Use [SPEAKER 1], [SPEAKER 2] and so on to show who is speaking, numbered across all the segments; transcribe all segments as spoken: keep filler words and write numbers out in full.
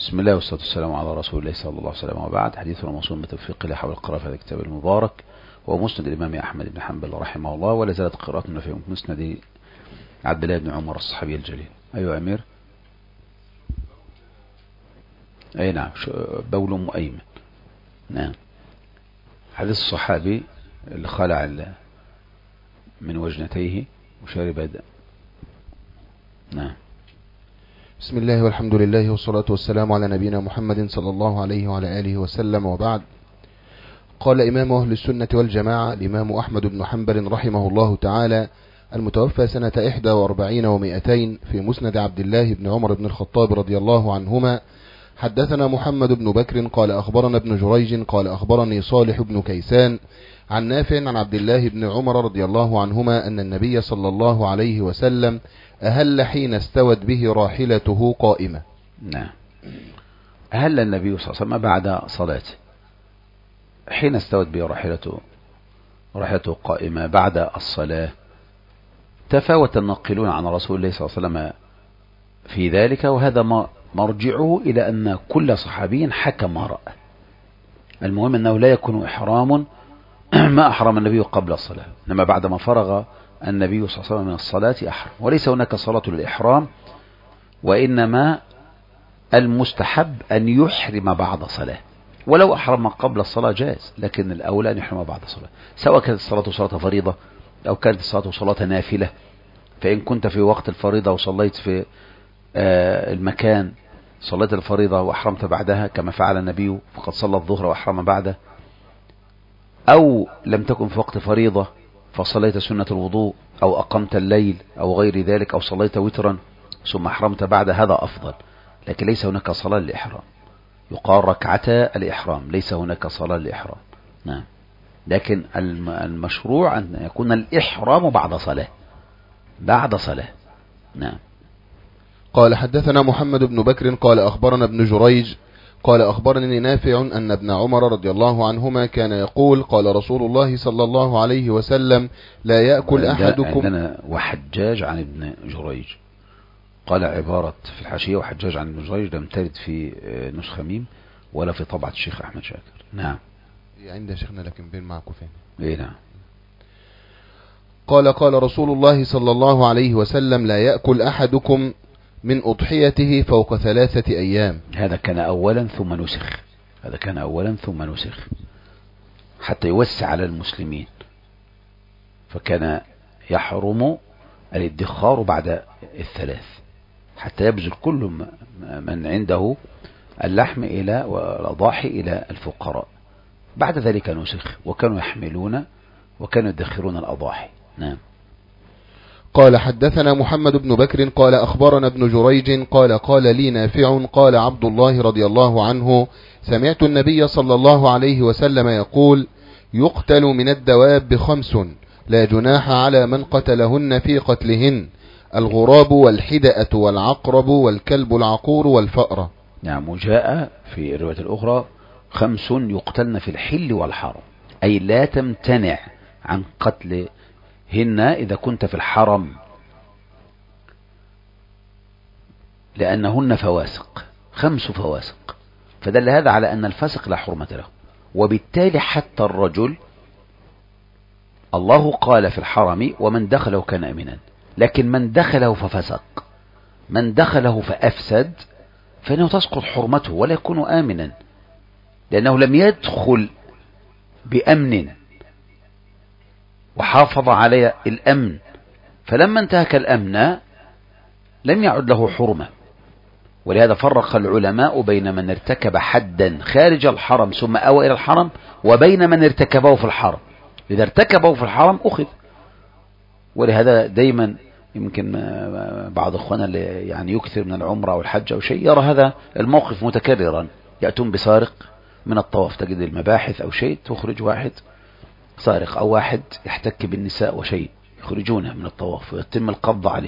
[SPEAKER 1] بسم الله والصلاة والسلام على رسول الله صلى الله عليه وسلم، وبعد. حديثنا موصول بتوفيق الله حول القراءة في هذا الكتاب المبارك، وهو مسند الإمام أحمد بن حنبل رحمه الله، ولا زالت قراءتنا في مسند عبد الله بن عمر الصحابي الجليل. أيها أمير. أي نعم، بول مؤيمن. نعم، حديث الصحابي اللي خلع من وجنتيه وشرب دم. نعم.
[SPEAKER 2] بسم الله والحمد لله والصلاة والسلام على نبينا محمد صلى الله عليه وعلى آله وسلم، وبعد. قال إمام أهل السنة والجماعة الإمام أحمد بن حنبل رحمه الله تعالى، المتوفى سنة إحدى وأربعين ومئتين، في مسند عبد الله بن عمر بن الخطاب رضي الله عنهما: حدثنا محمد بن بكر قال أخبرنا ابن جريج قال أخبرني صالح بن كيسان عن نافع عن عبد الله بن عمر رضي الله عنهما أن النبي صلى الله عليه وسلم أهل حين استوت به راحلته قائمة.
[SPEAKER 1] نعم، أهل النبي صلى الله عليه وسلم بعد صلاته حين استوت به راحلته راحلته قائمة بعد الصلاة. تفاوت الناقلون عن رسول الله صلى الله عليه وسلم في ذلك، وهذا ما مرجعه إلى أن كل صحابي حكى ما رأى. المهم أنه لا يكون إحرام ما أحرم النبي قبل الصلاة، إنما بعدما فرغ النبي صلى الله عليه وسلم من الصلاة أحرم، وليس هناك صلاة للإحرام، وإنما المستحب أن يحرم بعد صلاة. ولو أحرم قبل الصلاة جائز، لكن الأولى أن يحرم بعد الصلاة، سواء كانت الصلاة صلاة فريضة أو كانت الصلاة صلاة نافلة. فإن كنت في وقت الفريضة وصليت في المكان صليت الفريضة وأحرمت بعدها كما فعل النبي، فقد صلى الظهر وأحرم بعده، أو لم تكن في وقت فريضة فصليت سنة الوضوء أو أقمت الليل أو غير ذلك، أو صليت وترا ثم أحرمت بعد، هذا أفضل. لكن ليس هناك صلاة للإحرام، يقال ركعتا الإحرام، ليس هناك صلاة للإحرام. نعم، لكن المشروع أن يكون الإحرام بعد صلاة بعد صلاة. نعم.
[SPEAKER 2] قال حدثنا محمد بن بكر قال أخبرنا ابن جريج قال أخبرني نافع أن ابن عمر رضي الله عنهما كان يقول: قال رسول الله صلى الله عليه وسلم: لا يأكل أحدكم.
[SPEAKER 1] عندنا وحجاج عن ابن جريج، قال عبارة في الحاشية وحجاج عن ابن جريج لم ترد في نسخة ميم ولا في طبعة الشيخ أحمد شاكر. نعم،
[SPEAKER 2] عند شيخنا لكن بين معكم فين.
[SPEAKER 1] إيه نعم.
[SPEAKER 2] قال قال رسول الله صلى الله عليه وسلم: لا يأكل أحدكم من أضحيته فوق ثلاثة أيام.
[SPEAKER 1] هذا كان أولا ثم نسخ هذا كان أولا ثم نسخ حتى يوسع على المسلمين، فكان يحرم الادخار بعد الثلاث حتى يبذل كل من عنده اللحم إلى والأضاحي إلى الفقراء. بعد ذلك نسخ، وكانوا يحملون وكانوا يدخرون الأضاحي. نعم.
[SPEAKER 2] قال حدثنا محمد بن بكر قال أخبرنا ابن جريج قال قال لي نافع قال عبد الله رضي الله عنه: سمعت النبي صلى الله عليه وسلم يقول: يقتل من الدواب خمس لا جناح على من قتلهن في قتلهن: الغراب والحدأة والعقرب والكلب العقور والفأرة.
[SPEAKER 1] نعم، وجاء في الرواية الأخرى: خمس يقتلن في الحل والحرم، أي لا تمتنع عن قتل هن إذا كنت في الحرم، لأنهن فواسق، خمس فواسق، فدل هذا على أن الفاسق لا حرمة له. وبالتالي حتى الرجل الله قال في الحرم: ومن دخله كان أمنا، لكن من دخله ففسق، من دخله فأفسد، فإنه تسقط حرمته ولا يكون آمنا، لأنه لم يدخل بأمن وحافظ على الأمن، فلما انتهك الأمن لم يعد له حرمة. ولهذا فرق العلماء بين من ارتكب حدا خارج الحرم ثم أوى إلى الحرم، وبين من ارتكبه في الحرم. إذا ارتكبه في الحرم أخذ. ولهذا دايما يمكن بعض اخوانا اللي يعني يكثر من العمرة أو الحج أو شيء يرى هذا الموقف متكررا، يأتون بسارق من الطواف، تجد المباحث أو شيء تخرج واحد سارق أو واحد يحتك بالنساء وشيء، يخرجونه من الطواف ويتم القبض عليه.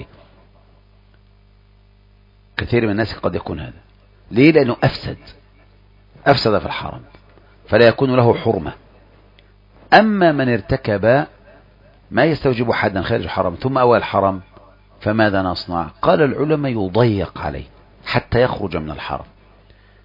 [SPEAKER 1] كثير من الناس قد يكون هذا. ليه؟ لأنه أفسد أفسد في الحرم، فلا يكون له حرمة. أما من ارتكب ما يستوجب حدا خارج الحرم ثم أوى الحرم، فماذا نصنع؟ قال العلماء: يضيق عليه حتى يخرج من الحرم،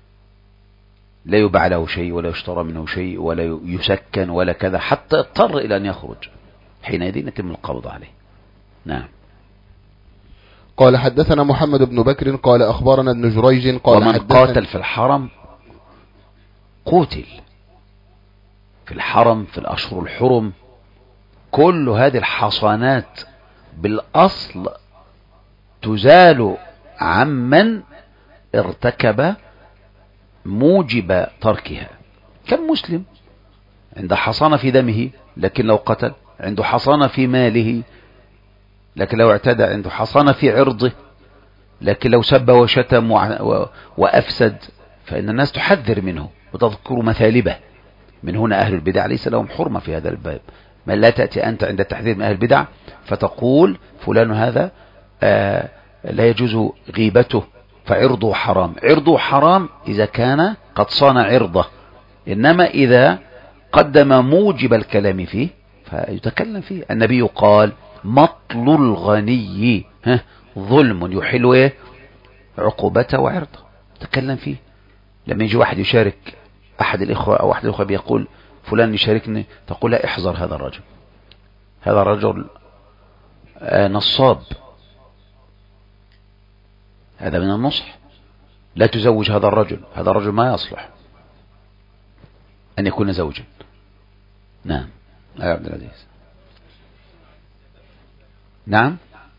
[SPEAKER 1] لا يباع له شيء ولا يشترى منه شيء ولا يسكن ولا كذا حتى اضطر إلى أن يخرج، حينئذ يتم القبض عليه. نعم.
[SPEAKER 2] قال حدثنا محمد بن بكر قال أخبرنا ابن جريج قال
[SPEAKER 1] ومن
[SPEAKER 2] حدثنا
[SPEAKER 1] قاتل في الحرم قتل في الحرم في الأشهر الحرم، كل هذه الحصانات بالأصل تزال عمن ارتكب موجب تركها. كم مسلم عنده حصانة في دمه لكن لو قتل، عنده حصانة في ماله لكن لو اعتدى، عنده حصانة في عرضه لكن لو سب وشتم وأفسد فإن الناس تحذر منه وتذكر مثالبه. من هنا أهل البدع ليس لهم حرمة في هذا الباب. ما لا تأتي أنت عند التحذير من أهل البدع فتقول فلان هذا آه لا يجوز غيبته فعرضه حرام. عرضه حرام إذا كان قد صان عرضه، إنما إذا قدم موجب الكلام فيه فيتكلم فيه. النبي قال مطل الغني ظلم يحل ايه عقوبته وعرضه، تكلم فيه. لما يجي واحد يشارك أحد الإخوة أو أحد الإخوة بيقول فلان يشاركني، تقول لا احذر هذا الرجل، هذا الرجل آه نصاب، هذا من النصح، لا تزوج هذا الرجل، هذا الرجل ما يصلح أن يكون زوجا. نعم يا عبد العزيز. نعم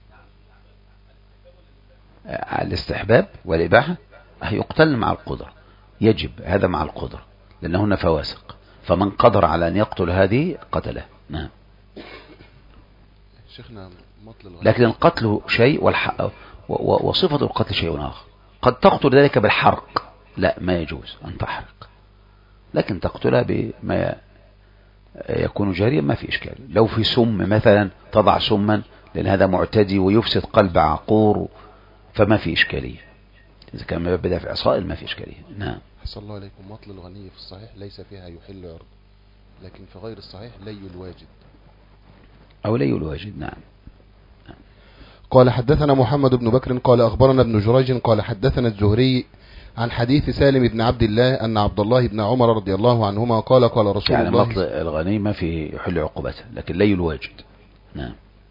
[SPEAKER 1] الاستحباب والإباحة يقتل مع القدرة، يجب هذا مع القدرة لأنهن فواسق، فمن قدر على أن يقتل هذه قتله. نعم.
[SPEAKER 2] شيخنا
[SPEAKER 1] لكن القتل شيء والحق وصفة القتل شيء آخر. قد تقتل ذلك بالحرق، لا ما يجوز أن تحرق، لكن تقتلها بما يكون جاريا ما في إشكال. لو في سم مثلا تضع سما لأن هذا معتدي ويفسد قلب عقور فما في إشكالية. إذا كان ما بدأ في عصائل ما في إشكالية. نعم.
[SPEAKER 2] حسن الله عليكم. مطل الغني في الصحيح ليس فيها يحل عرض، لكن في غير الصحيح لي الواجد
[SPEAKER 1] أو لي الواجد. نعم.
[SPEAKER 2] نعم. قال حدثنا محمد بن بكر قال أخبرنا ابن جريج قال حدثنا الزهري عن حديث سالم بن عبد الله أن عبد الله بن عمر رضي الله عنهما قال قال رسول
[SPEAKER 1] يعني
[SPEAKER 2] الله
[SPEAKER 1] مطل الغني ما في يحل عقوبته لكن لي الواجد. نعم.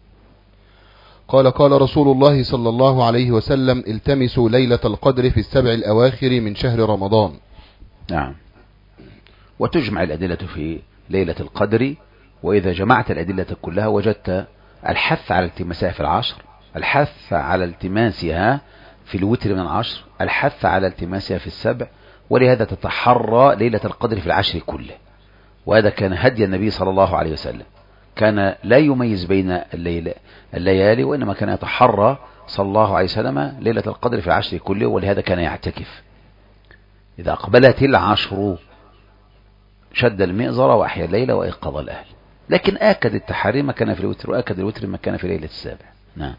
[SPEAKER 2] قال قال رسول الله صلى الله عليه وسلم التمسوا ليلة القدر في السبع الأواخر من شهر رمضان.
[SPEAKER 1] نعم. وتجمع الأدلة في ليلة القدر، وإذا جمعت الأدلة كلها وجدت الحث على التماسها في العشر، الحث على التماسها في الوتر من العشر، الحث على التماسها في السبع، ولهذا تتحرى ليلة القدر في العشر كله. وهذا كان هدي النبي صلى الله عليه وسلم، كان لا يميز بين الليل الليالي، وإنما كان يتحرى صلى الله عليه وسلم ليلة القدر في العشر كله، ولهذا كان يعتكف. إذا أقبلت العشر شد المئزر وأحيا الليل وأيقظ الأهل. لكن آكد التحري ما كان في الوتر، وآكد الوتر ما كان في ليلة السابع. نعم.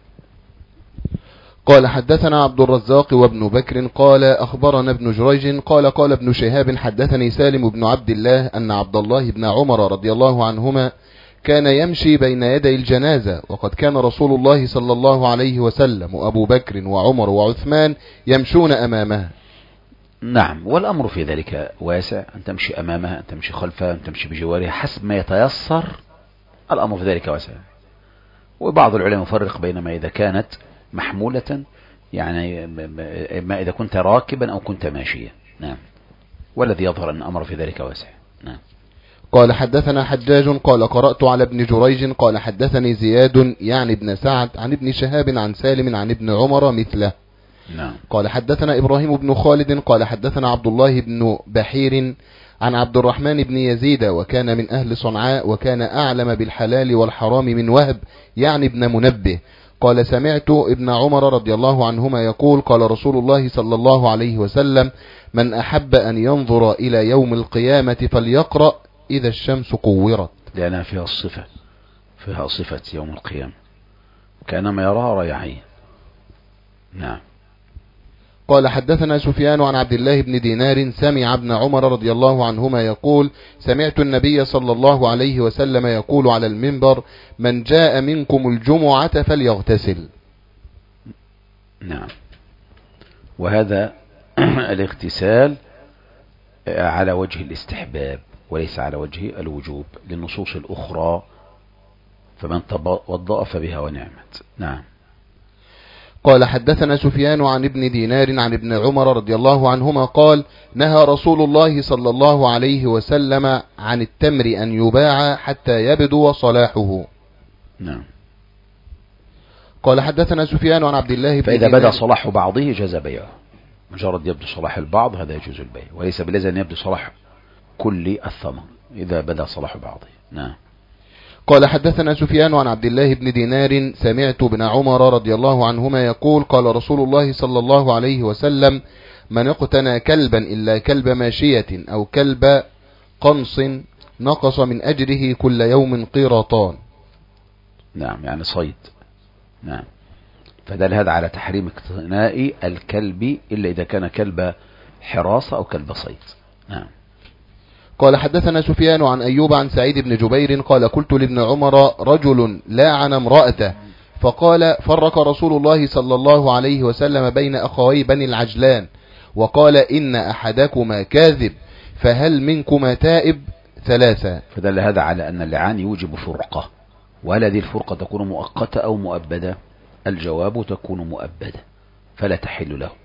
[SPEAKER 2] قال حدثنا عبد الرزاق وابن بكر قال أخبرنا ابن جريج قال قال ابن شهاب حدثني سالم بن عبد الله أن عبد الله بن عمر رضي الله عنهما كان يمشي بين يدي الجنازة، وقد كان رسول الله صلى الله عليه وسلم وأبو بكر وعمر وعثمان يمشون أمامها.
[SPEAKER 1] نعم. والأمر في ذلك واسع، أن تمشي أمامها، أن تمشي خلفها، أن تمشي بجوارها، حسب ما يتيسر. الأمر في ذلك واسع. وبعض العلماء يفرق بين ما إذا كانت محمولة، يعني ما إذا كنت راكبا أو كنت ماشيا. نعم. والذي يظهر أن الأمر في ذلك واسع. نعم.
[SPEAKER 2] قال حدثنا حجاج قال قرأت على ابن جريج قال حدثني زياد يعني ابن سعد عن ابن شهاب عن سالم عن ابن عمر مثله.
[SPEAKER 1] نعم.
[SPEAKER 2] قال حدثنا إبراهيم بن خالد قال حدثنا عبد الله بن بحير عن عبد الرحمن بن يزيد وكان من أهل صنعاء وكان أعلم بالحلال والحرام من وهب يعني ابن منبه قال سمعت ابن عمر رضي الله عنهما يقول قال رسول الله صلى الله عليه وسلم من أحب أن ينظر إلى يوم القيامة فليقرأ إذا الشمس كورت،
[SPEAKER 1] لأنها فيها الصفة، فيها صفة يوم القيامة كانما يراها ريعين. نعم.
[SPEAKER 2] قال حدثنا سفيان عن عبد الله بن دينار سمع ابن عمر رضي الله عنهما يقول سمعت النبي صلى الله عليه وسلم يقول على المنبر من جاء منكم الجمعة فليغتسل.
[SPEAKER 1] نعم. وهذا الاغتسال على وجه الاستحباب وليس على وجه الوجوب للنصوص الأخرى، فمن توضأ فبها ونعمت. نعم.
[SPEAKER 2] قال حدثنا سفيان عن ابن دينار عن ابن عمر رضي الله عنهما قال نهى رسول الله صلى الله عليه وسلم عن التمر أن يباع حتى يبدو صلاحه.
[SPEAKER 1] نعم.
[SPEAKER 2] قال حدثنا سفيان عن عبد الله بن
[SPEAKER 1] فإذا بدأ صلاح بعضه جاز بيعه، مجرد يبدو صلاح البعض هذا يجوز البيع، وليس بلازم أن يبدو صلاح كل الثمر إذا بدأ صلاح بعضه. نعم.
[SPEAKER 2] قال حدثنا سفيان عن عبد الله بن دينار سمعت ابن عمر رضي الله عنهما يقول قال رسول الله صلى الله عليه وسلم من اقتنى كلبا إلا كلب ماشية أو كلب قنص نقص من أجره كل يوم قيراطان.
[SPEAKER 1] نعم، يعني صيد. نعم. فدل هذا على تحريم اقتناء الكلب إلا إذا كان كلب حراسة أو كلب صيد. نعم.
[SPEAKER 2] قال حدثنا سفيان عن أيوب عن سعيد بن جبير قال قلت لابن عمر رجل لاعن امرأته فقال فرق رسول الله صلى الله عليه وسلم بين أخوي بني العجلان وقال إن أحدكما كاذب فهل منكما تائب ثلاثة.
[SPEAKER 1] فدل هذا على أن اللعان يوجب فرقة، وهل هذه الفرقة تكون مؤقتة أو مؤبدة؟ الجواب تكون مؤبدة فلا تحل له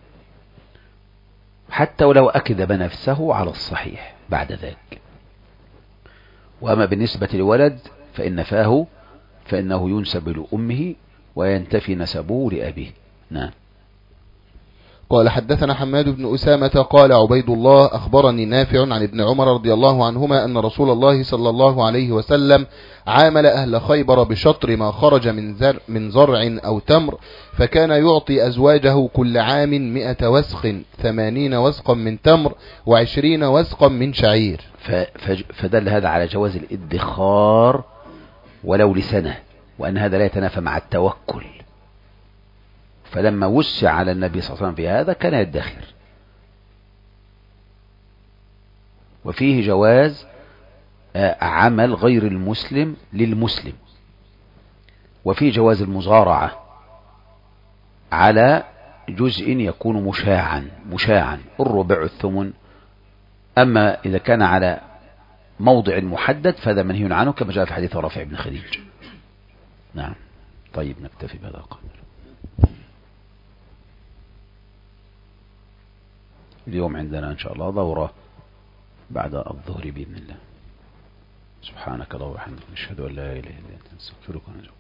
[SPEAKER 1] حتى ولو أكذب نفسه على الصحيح بعد ذلك. وأما بالنسبة للولد فإن فاه فإنه ينسب لأمه وينتفي نسبه لأبيه. نعم.
[SPEAKER 2] قال حدثنا حماد بن أسامة قال عبيد الله أخبرني نافع عن ابن عمر رضي الله عنهما أن رسول الله صلى الله عليه وسلم عامل أهل خيبر بشطر ما خرج من زرع, من زرع أو تمر، فكان يعطي أزواجه كل عام مئة وسق ثمانين وسقا من تمر وعشرين وسقا من شعير.
[SPEAKER 1] فدل هذا على جواز الادخار ولو لسنة، وأن هذا لا يتنافى مع التوكل، فلما وسع على النبي صلى الله عليه وسلم في هذا كان يدخر. وفيه جواز عمل غير المسلم للمسلم، وفيه جواز المزارعة على جزء يكون مشاعا مشاعا الربع الثمن. أما إذا كان على موضع محدد فهذا منهي عنه كما جاء في حديث رافع بن خديج. نعم. طيب نكتفي بهذا القدر. اليوم عندنا إن شاء الله دورة بعد الظهر بإذن الله. سبحانك اللهم وبحمدك نشهد أن لا إله إلا أنت نستغفرك ونتوب إليك.